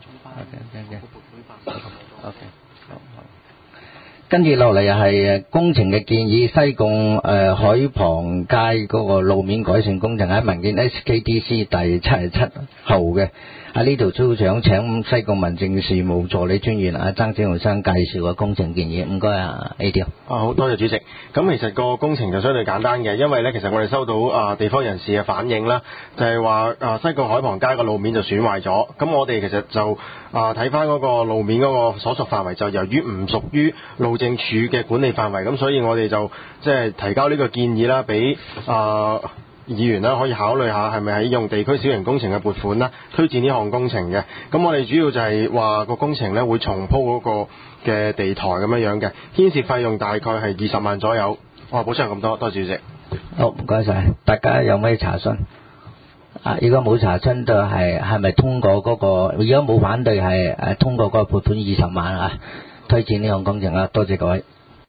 OK， 好。跟住落嚟又係工程嘅建議，西貢海傍街嗰個路面改善工程喺文件 SKDC 第77號嘅，喺呢度都想請西貢民政事務助理專員曾展豪生介紹個工程建議，唔該A 調。 好多謝主席。咁其實個工程就相對簡單嘅，因為呢，其實我哋收到地方人士嘅反映啦，就係話西貢海傍街個路面就損壞咗。咁我哋其實就睇翻嗰個路面嗰個所屬範圍，就由於唔屬於路政署嘅管理範圍，咁所以我哋就即係提交呢個建議啦，俾議員啦可以考慮下係咪喺用地區小型工程嘅撥款啦，推薦呢項工程嘅。咁我哋主要就係話個工程呢會重鋪嗰個嘅地台咁樣嘅，牽涉費用大概係20萬左右。補充咁多，多謝主席。 好，唔該晒。大家有咩查詢？如果冇查詢就係咪通過嗰個？如果冇反對係通過嗰個撥款20萬推薦呢項工程啦。多謝各位。